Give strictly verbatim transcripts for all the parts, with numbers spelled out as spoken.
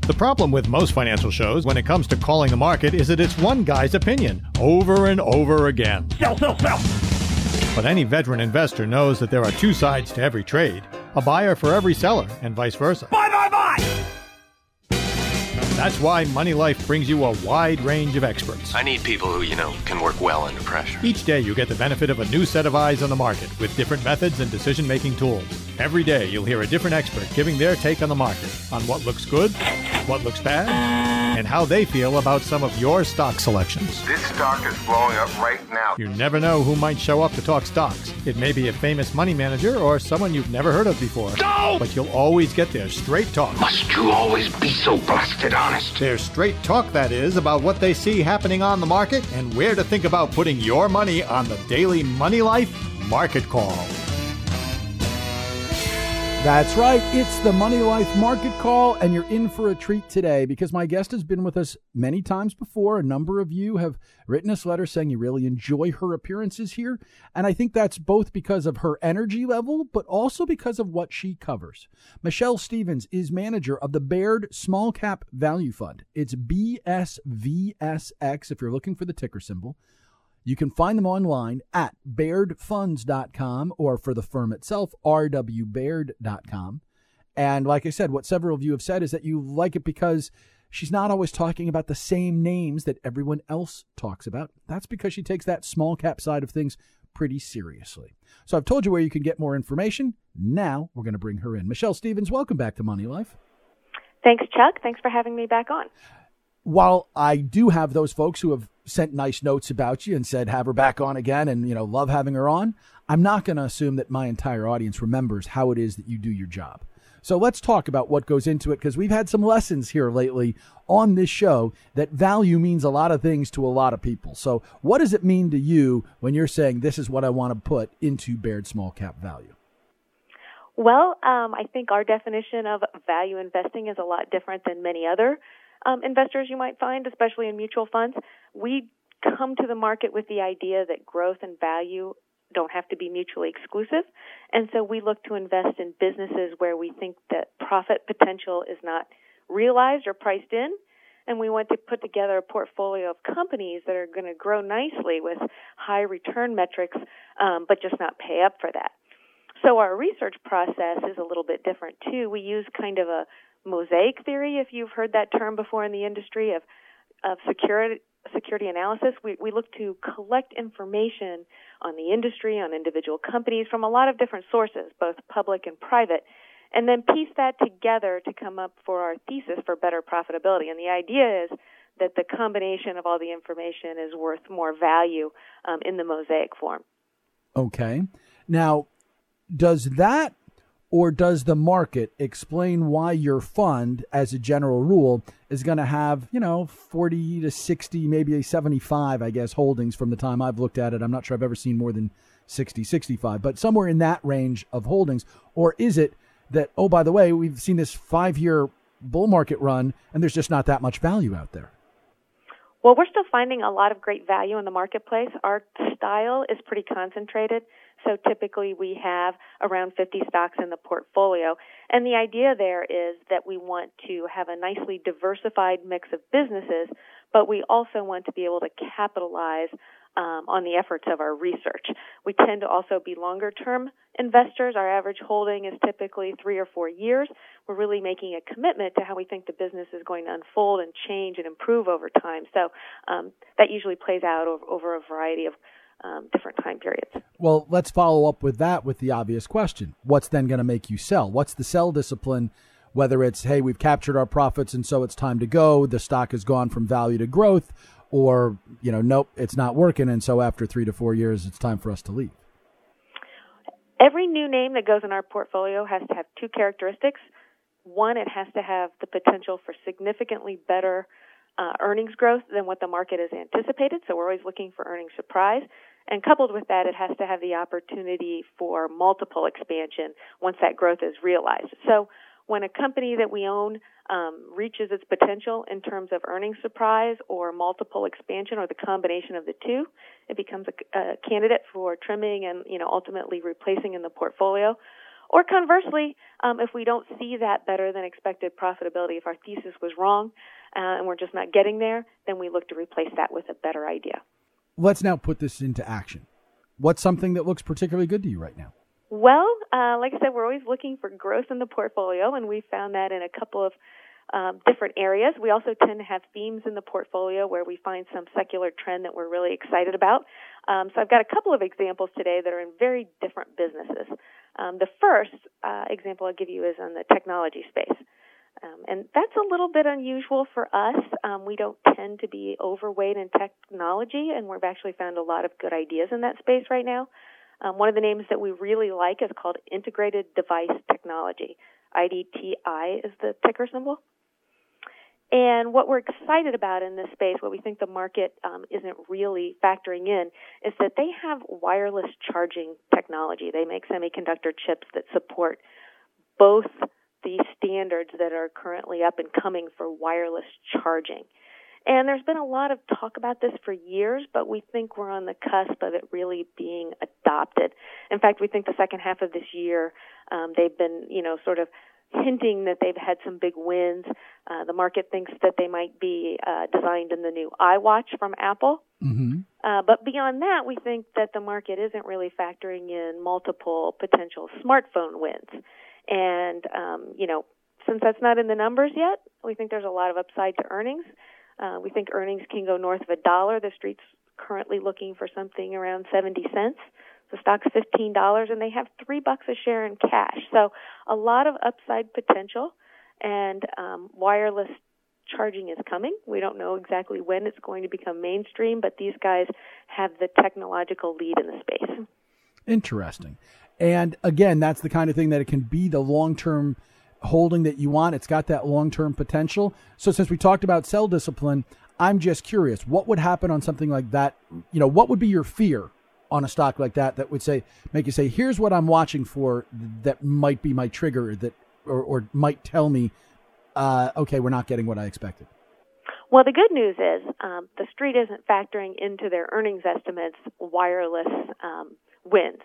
The problem with most financial shows when it comes to calling the market is that it's one guy's opinion over and over again. Sell, sell, sell! But any veteran investor knows that there are two sides to every trade, a buyer for every seller and vice versa. Buy, buy, buy! That's why Money Life brings you a wide range of experts. I need people who, you know, can work well under pressure. Each day you get the benefit of a new set of eyes on the market with different methods and decision-making tools. Every day you'll hear a different expert giving their take on the market, on what looks good, what looks bad, and how they feel about some of your stock selections. This stock is blowing up right now. You never know who might show up to talk stocks. It may be a famous money manager or someone you've never heard of before. No! But you'll always get their straight talk. Must you always be so blasted honest? Their straight talk, that is, about what they see happening on the market and where to think about putting your money on the daily Money Life Market Call. That's right. It's the Money Life Market Call, and you're in for a treat today because my guest has been with us many times before. A number of you have written us letters saying you really enjoy her appearances here, and I think that's both because of her energy level, but also because of what she covers. Michelle Stevens is manager of the Baird Small Cap Value Fund. It's B S V S X if you're looking for the ticker symbol. You can find them online at baird funds dot com or for the firm itself, r w baird dot com. And like I said, what several of you have said is that you like it because she's not always talking about the same names that everyone else talks about. That's because she takes that small cap side of things pretty seriously. So I've told you where you can get more information. Now we're going to bring her in. Michelle Stevens, welcome back to Money Life. Thanks, Chuck. Thanks for having me back on. While I do have those folks who have sent nice notes about you and said, have her back on again and, you know, love having her on, I'm not going to assume that my entire audience remembers how it is that you do your job. So let's talk about what goes into it, because we've had some lessons here lately on this show that value means a lot of things to a lot of people. So what does it mean to you when you're saying this is what I want to put into Baird Small Cap Value? Well, um, I think our definition of value investing is a lot different than many other Um, investors you might find, especially in mutual funds. We come to the market with the idea that growth and value don't have to be mutually exclusive. And so we look to invest in businesses where we think that profit potential is not realized or priced in. And we want to put together a portfolio of companies that are going to grow nicely with high return metrics, um, but just not pay up for that. So our research process is a little bit different, too. We use kind of a mosaic theory, if you've heard that term before in the industry, of of security security analysis. We we look to collect information on the industry, on individual companies from a lot of different sources, both public and private, and then piece that together to come up for our thesis for better profitability. And the idea is that the combination of all the information is worth more value um, in the mosaic form. Okay. Now, does that or does the market explain why your fund, as a general rule, is going to have, you know, forty to sixty, maybe seventy-five, I guess, holdings from the time I've looked at it? I'm not sure I've ever seen more than sixty, sixty-five, but somewhere in that range of holdings. Or is it that, oh, by the way, we've seen this five-year bull market run, and there's just not that much value out there? Well, we're still finding a lot of great value in the marketplace. Our style is pretty concentrated. So typically we have around fifty stocks in the portfolio. And the idea there is that we want to have a nicely diversified mix of businesses, but we also want to be able to capitalize um, on the efforts of our research. We tend to also be longer-term investors. Our average holding is typically three or four years. We're really making a commitment to how we think the business is going to unfold and change and improve over time. So um, that usually plays out over, over a variety of Um, different time periods. Well, let's follow up with that with the obvious question. What's then going to make you sell? What's the sell discipline? Whether it's, hey, we've captured our profits and so it's time to go, the stock has gone from value to growth, or, you know, nope, it's not working, and so after three to four years, it's time for us to leave. Every new name that goes in our portfolio has to have two characteristics. One, it has to have the potential for significantly better uh, earnings growth than what the market has anticipated, so we're always looking for earnings surprise. And coupled with that, it has to have the opportunity for multiple expansion once that growth is realized. So when a company that we own um, reaches its potential in terms of earnings surprise or multiple expansion or the combination of the two, it becomes a, a candidate for trimming and, you know, ultimately replacing in the portfolio. Or conversely, um, if we don't see that better than expected profitability, if our thesis was wrong uh, and we're just not getting there, then we look to replace that with a better idea. Let's now put this into action. What's something that looks particularly good to you right now? Well, uh, like I said, we're always looking for growth in the portfolio, and we found that in a couple of um, different areas. We also tend to have themes in the portfolio where we find some secular trend that we're really excited about. Um, so I've got a couple of examples today that are in very different businesses. Um, the first uh, example I'll give you is on the technology space. Um, and that's a little bit unusual for us. Um, we don't tend to be overweight in technology, and we've actually found a lot of good ideas in that space right now. Um, one of the names that we really like is called Integrated Device Technology. I D T I is the ticker symbol. And what we're excited about in this space, what we think the market um, isn't really factoring in, is that they have wireless charging technology. They make semiconductor chips that support both the standards that are currently up and coming for wireless charging. And there's been a lot of talk about this for years, but we think we're on the cusp of it really being adopted. In fact, we think the second half of this year, um, they've been, you know, sort of hinting that they've had some big wins. Uh, the market thinks that they might be uh, designed in the new iWatch from Apple. Mm-hmm. Uh, but beyond that, we think that the market isn't really factoring in multiple potential smartphone wins. And, um, you know, since that's not in the numbers yet, we think there's a lot of upside to earnings. Uh, we think earnings can go north of a dollar. The Street's currently looking for something around seventy cents. The stock's fifteen dollars, and they have three bucks a share in cash. So a lot of upside potential, and um, wireless charging is coming. We don't know exactly when it's going to become mainstream, but these guys have the technological lead in the space. Interesting. And again, that's the kind of thing that it can be the long-term holding that you want. It's got that long-term potential. So since we talked about sell discipline, I'm just curious, what would happen on something like that? You know, what would be your fear on a stock like that that would say, make you say, here's what I'm watching for that might be my trigger that, or, or might tell me, uh, okay, we're not getting what I expected? Well, the good news is um, the Street isn't factoring into their earnings estimates wireless um, wins.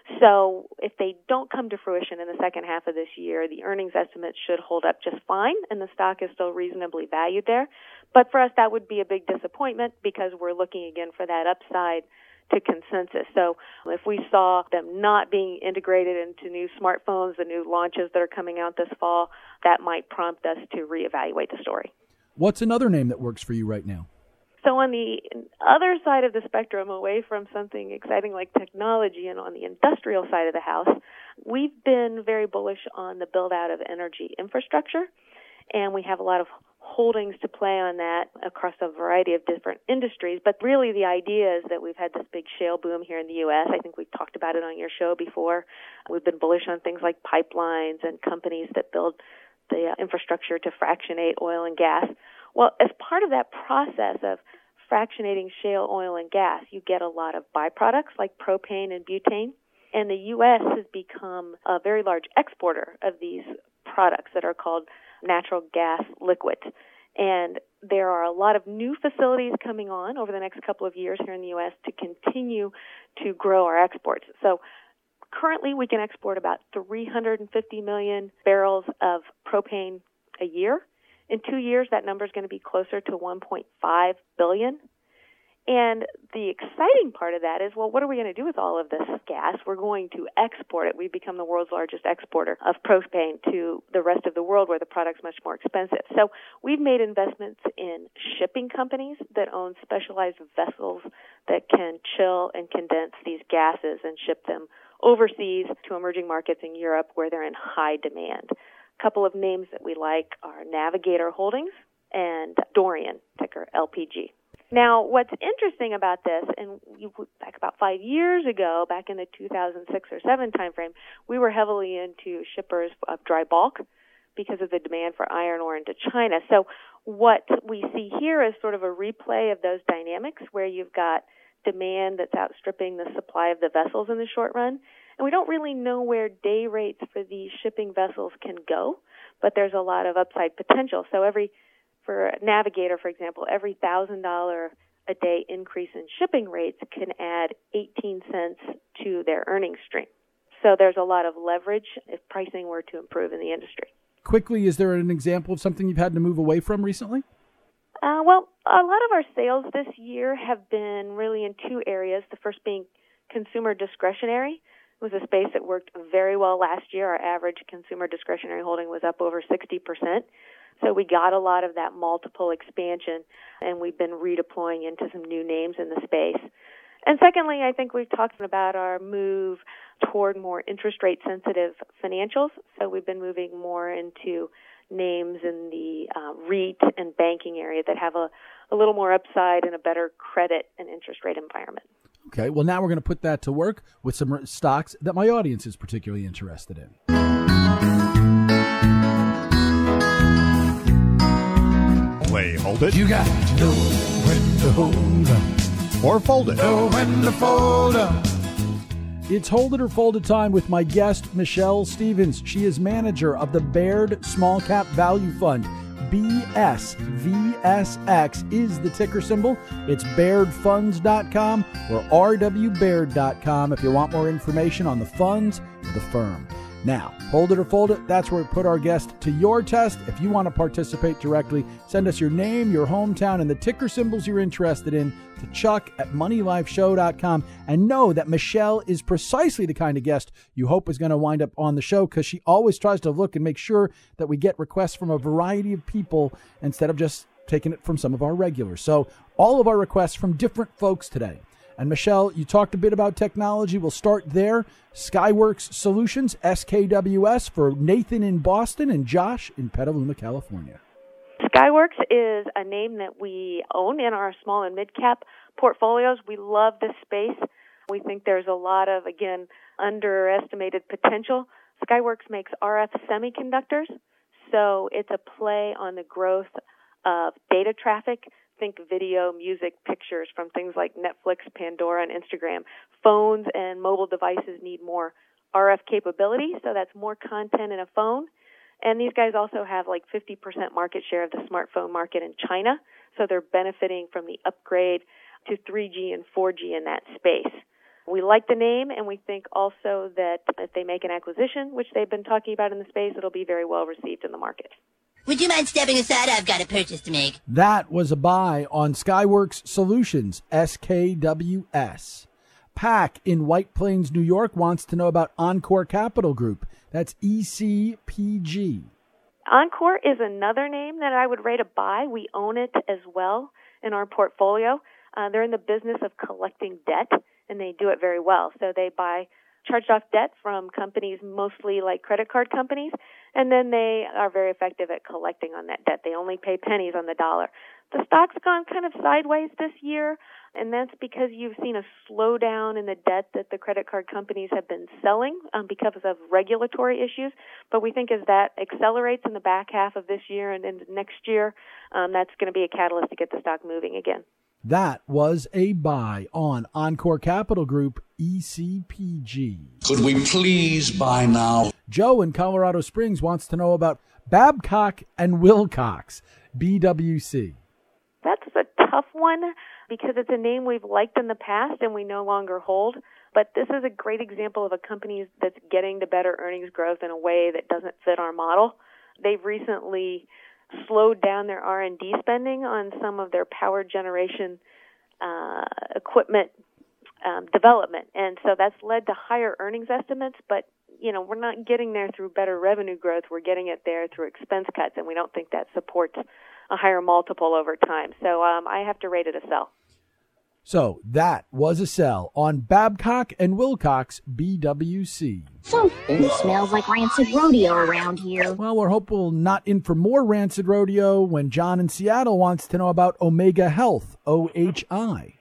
So if they don't come to fruition in the second half of this year, the earnings estimates should hold up just fine, and the stock is still reasonably valued there. But for us, that would be a big disappointment because we're looking again for that upside to consensus. So if we saw them not being integrated into new smartphones, the new launches that are coming out this fall, that might prompt us to reevaluate the story. What's another name that works for you right now? So on the other side of the spectrum, away from something exciting like technology and on the industrial side of the house, we've been very bullish on the build-out of energy infrastructure, and we have a lot of holdings to play on that across a variety of different industries. But really the idea is that we've had this big shale boom here in the U S. I think we've talked about it on your show before. We've been bullish on things like pipelines and companies that build the uh, infrastructure to fractionate oil and gas. Well, as part of that process of fractionating shale oil and gas, you get a lot of byproducts like propane and butane. And the U S has become a very large exporter of these products that are called natural gas liquids. And there are a lot of new facilities coming on over the next couple of years here in the U S to continue to grow our exports. So currently we can export about three hundred fifty million barrels of propane a year. In two years, that number is going to be closer to one point five billion. And the exciting part of that is, well, what are we going to do with all of this gas? We're going to export it. We've become the world's largest exporter of propane to the rest of the world where the product's much more expensive. So we've made investments in shipping companies that own specialized vessels that can chill and condense these gases and ship them overseas to emerging markets in Europe where they're in high demand. A couple of names that we like are Navigator Holdings and Dorian, ticker L P G. Now, what's interesting about this, and you, back about five years ago, back in the two thousand six or seven timeframe, we were heavily into shippers of dry bulk because of the demand for iron ore into China. So what we see here is sort of a replay of those dynamics where you've got demand that's outstripping the supply of the vessels in the short run. And we don't really know where day rates for these shipping vessels can go, but there's a lot of upside potential. So every, for Navigator, for example, every one thousand dollars a day increase in shipping rates can add eighteen cents to their earnings stream. So there's a lot of leverage if pricing were to improve in the industry. Quickly, is there an example of something you've had to move away from recently? Uh, well, a lot of our sales this year have been really in two areas. The first being consumer discretionary. It was a space that worked very well last year. Our average consumer discretionary holding was up over sixty percent. So we got a lot of that multiple expansion, and we've been redeploying into some new names in the space. And secondly, I think we've talked about our move toward more interest rate sensitive financials. So we've been moving more into names in the uh, REIT and banking area that have a, a little more upside and a better credit and interest rate environment. Okay, well, now we're going to put that to work with some stocks that my audience is particularly interested in. Play, hold it. You got to know when to hold up. Or fold it. Know when to fold up. It's Hold It or Fold It time with my guest, Michelle Stevens. She is manager of the Baird Small Cap Value Fund. B S V S X is the ticker symbol. It's baird funds dot com or r w baird dot com if you want more information on the funds or the firm. Now, Hold It or Fold It, that's where we put our guest to your test. If you want to participate directly, send us your name, your hometown, and the ticker symbols you're interested in to Chuck at money life show dot com. And know that Michelle is precisely the kind of guest you hope is going to wind up on the show, because she always tries to look and make sure that we get requests from a variety of people instead of just taking it from some of our regulars. So all of our requests from different folks today. And Michelle, you talked a bit about technology. We'll start there. Skyworks Solutions, S K W S, for Nathan in Boston and Josh in Petaluma, California. Skyworks is a name that we own in our small and mid-cap portfolios. We love this space. We think there's a lot of, again, underestimated potential. Skyworks makes R F semiconductors, so it's a play on the growth of data traffic. Think video, music, pictures from things like Netflix, Pandora, and Instagram. Phones and mobile devices need more R F capability, so that's more content in a phone. And these guys also have like fifty percent market share of the smartphone market in China, so they're benefiting from the upgrade to three G and four G in that space. We like the name, and we think also that if they make an acquisition, which they've been talking about in the space, it'll be very well received in the market. Would you mind stepping aside? I've got a purchase to make. That was a buy on Skyworks Solutions, S K W S. Pac in White Plains, New York, wants to know about Encore Capital Group. That's E C P G. Encore is another name that I would rate a buy. We own it as well in our portfolio. Uh, they're in the business of collecting debt, and they do it very well. So they buy charged off debt from companies, mostly like credit card companies, and then they are very effective at collecting on that debt. They only pay pennies on the dollar. The stock's gone kind of sideways this year, and that's because you've seen a slowdown in the debt that the credit card companies have been selling um, because of regulatory issues. But we think as that accelerates in the back half of this year and into next year, um, that's going to be a catalyst to get the stock moving again. That was a buy on Encore Capital Group, E C P G. Could we please buy now? Joe in Colorado Springs wants to know about Babcock and Wilcox, B W C. That's a tough one because it's a name we've liked in the past and we no longer hold. But this is a great example of a company that's getting to better earnings growth in a way that doesn't fit our model. They've recently slowed down their R and D spending on some of their power generation uh, equipment um, development. And so that's led to higher earnings estimates, but you know, we're not getting there through better revenue growth. We're getting it there through expense cuts, and we don't think that supports a higher multiple over time. So um, I have to rate it a sell. So that was a sell on Babcock and Wilcox, B W C. Something smells like rancid rodeo around here. Well, we're hopeful not in for more rancid rodeo when John in Seattle wants to know about Omega Health, O H I.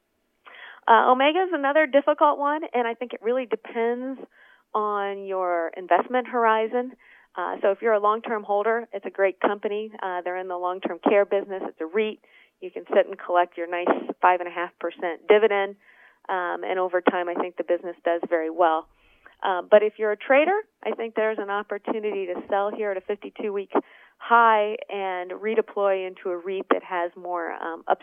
Uh, Omega is another difficult one, and I think it really depends on your investment horizon. Uh, so if you're a long-term holder, it's a great company. Uh, they're in the long-term care business. It's a REIT. You can sit and collect your nice five point five percent dividend, um, and over time I think the business does very well. Uh, but if you're a trader, I think there's an opportunity to sell here at a fifty-two week high and redeploy into a REIT that has more um, upside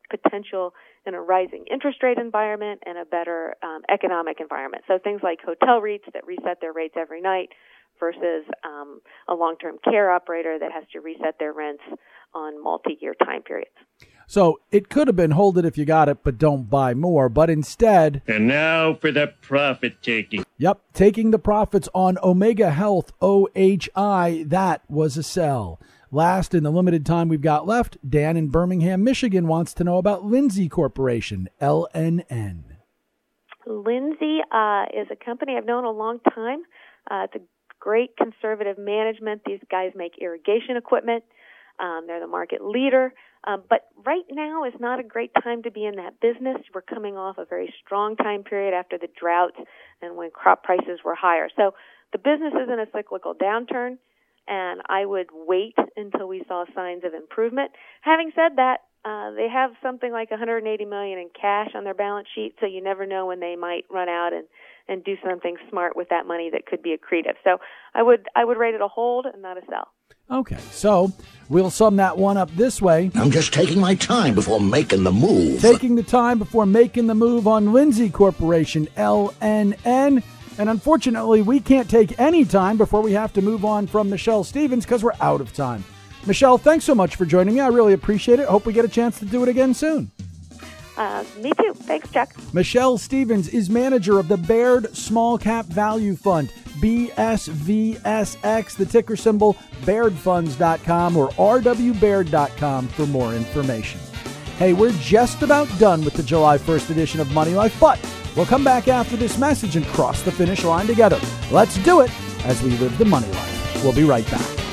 potential in a rising interest rate environment and a better um, economic environment. So things like hotel REITs that reset their rates every night versus um, a long-term care operator that has to reset their rents on multi-year time periods. So it could have been hold it if you got it, but don't buy more. But instead... And now for the profit taking. Yep, taking the profits on Omega Health, O H I. That was a sell. Last, in the limited time we've got left, Dan in Birmingham, Michigan wants to know about Lindsay Corporation, L N N. Lindsay uh, is a company I've known a long time. Uh, it's a great conservative management. These guys make irrigation equipment. Um, they're the market leader. Um, but right now is not a great time to be in that business. We're coming off a very strong time period after the drought and when crop prices were higher. So the business is in a cyclical downturn, and I would wait until we saw signs of improvement. Having said that, uh, they have something like one hundred eighty million dollars in cash on their balance sheet, so you never know when they might run out and, and do something smart with that money that could be accretive. So I would I would rate it a hold and not a sell. Okay, so we'll sum that one up this way. I'm just taking my time before making the move. Taking the time before making the move on Lindsay Corporation, L N N. And unfortunately, we can't take any time before we have to move on from Michelle Stevens because we're out of time. Michelle, thanks so much for joining me. I really appreciate it. Hope we get a chance to do it again soon. Uh, me too. Thanks, Chuck. Michelle Stevens is manager of the Baird Small Cap Value Fund, B S V S X, the ticker symbol baird funds dot com or r w baird dot com for more information. Hey, we're just about done with the July first edition of Money Life, but we'll come back after this message and cross the finish line together. Let's do it as we live the money life. We'll be right back.